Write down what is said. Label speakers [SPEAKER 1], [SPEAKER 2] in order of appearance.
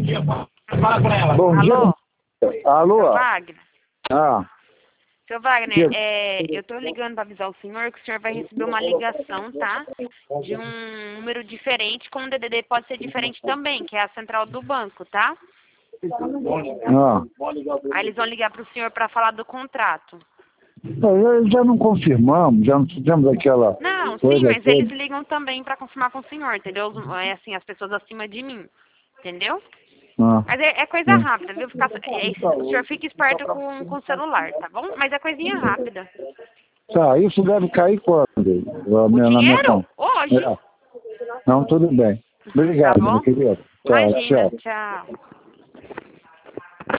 [SPEAKER 1] Bom dia.
[SPEAKER 2] Alô?
[SPEAKER 1] Alô?
[SPEAKER 2] Seu Wagner?
[SPEAKER 1] Ah,
[SPEAKER 2] Seu Wagner, eu tô ligando para avisar o senhor que o senhor vai receber uma ligação, tá? De um número diferente, com o DDD pode ser diferente também, que é a central do banco, tá?
[SPEAKER 1] ah.
[SPEAKER 2] Aí eles vão ligar para o senhor para falar do contrato.
[SPEAKER 1] Já não confirmamos, já não fizemos aquela
[SPEAKER 2] Não, sim,
[SPEAKER 1] coisa
[SPEAKER 2] mas
[SPEAKER 1] toda.
[SPEAKER 2] eles ligam também para confirmar com o senhor, entendeu? É assim, as pessoas acima de mim, entendeu?
[SPEAKER 1] Ah,
[SPEAKER 2] Mas é coisa rápida, viu? O senhor fica esperto com o celular, tá bom? Mas é coisinha rápida.
[SPEAKER 1] tá, isso deve cair quando?
[SPEAKER 2] O
[SPEAKER 1] Na minha
[SPEAKER 2] dinheiro?
[SPEAKER 1] conta.
[SPEAKER 2] Hoje.
[SPEAKER 1] Não, tudo bem.
[SPEAKER 2] Tá
[SPEAKER 1] Obrigado, meu
[SPEAKER 2] bom?
[SPEAKER 1] querido. Tchau,
[SPEAKER 2] Imagina,
[SPEAKER 1] tchau.
[SPEAKER 2] tchau.